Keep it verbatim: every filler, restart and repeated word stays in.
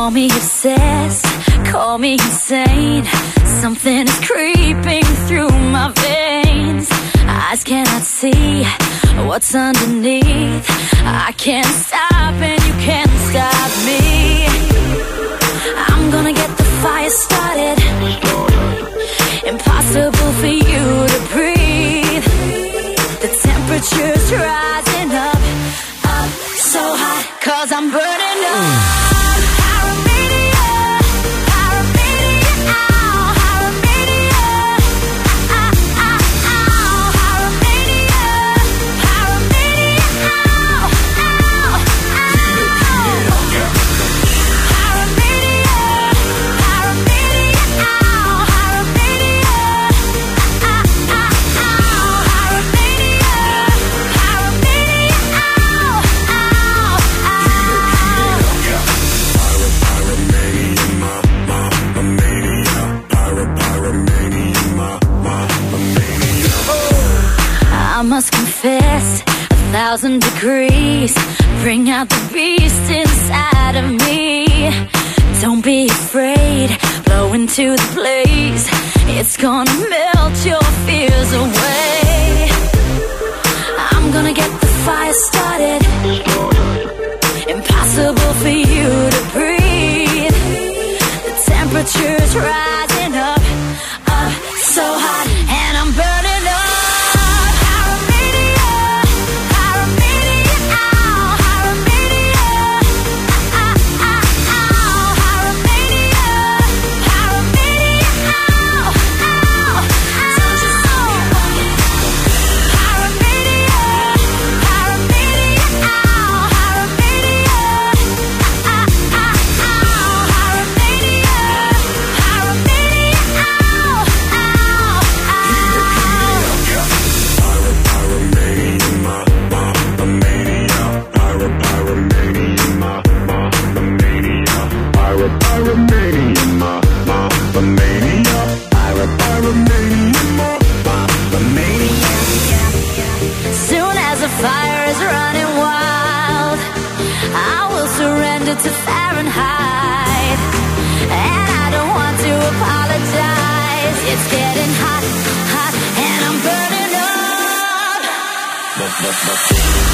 Call me obsessed, call me insane. Something is creeping through my veins. Eyes cannot see what's underneath. I can't stop and you can't stop me. I'm gonna get the fire started. Impossible for you to breathe. The temperature's rising up, up so hot, 'cause I'm burning up. I must confess, a thousand degrees bring out the beast inside of me. Don't be afraid, blow into the blaze. It's gonna melt your fears away. I'm gonna get the fire started. Impossible for you to breathe. The temperature's rising up, up so hot, and I'm burning up. Soon as the fire is running wild, I will surrender to Fahrenheit. And I don't want to apologize. It's getting hot, hot, and I'm burning up.